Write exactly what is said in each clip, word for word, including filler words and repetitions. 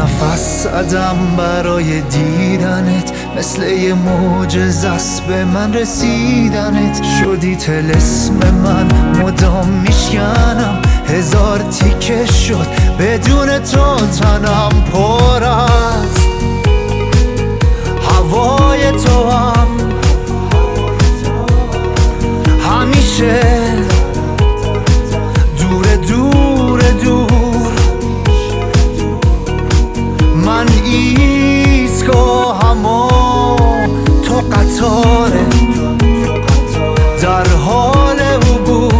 نفس زدم برای دیدنت، مثل یه معجزه است به من رسیدنت. شدی طلسم من، مدام میشکنم، هزار تیکه شد بدون تو تنم پر از هوای تو هم. همیشه دور دور دور من ایستگاهم و تو قطاره در حال عبور.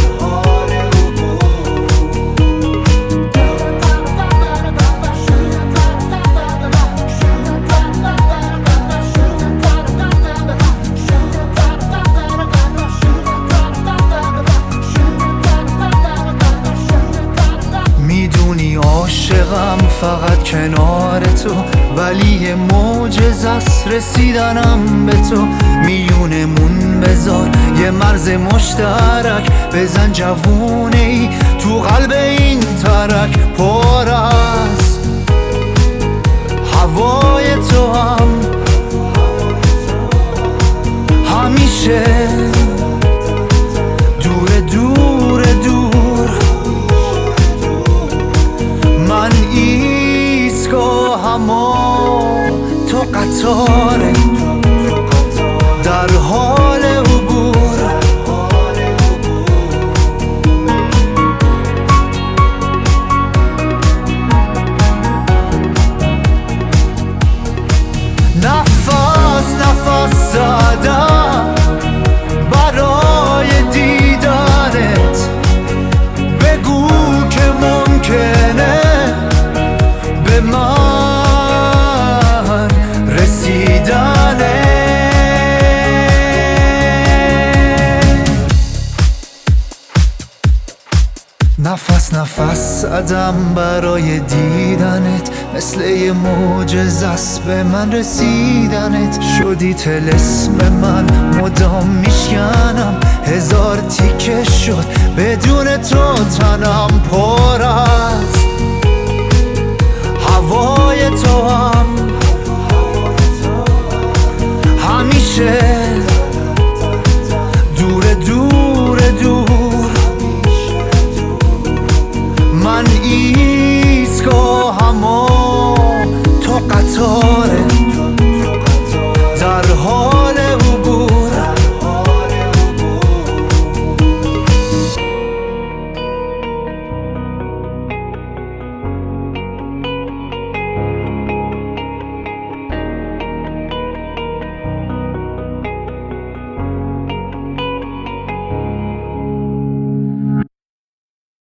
میدونی عاشقم فقط کنار تو، ولی یه معجزه است رسیدنم به تو. میونمون بذار یه مرز مشترک، بزن جوونه ای تو قلب این ترک. پر از هوای تو هم، همیشه دور دور دور من ایستگاهم و تو قطاره در حال عبور. نفس نفس زدم برای دیدنت، بگو که ممکنه به من رسیدنه. نفس نفس زدم برای دیدنت، مثل یه معجزه است به من رسیدنت. شدی طلسم من، مدام میشکنم، هزار تیکه شد بدون تو تنم پر از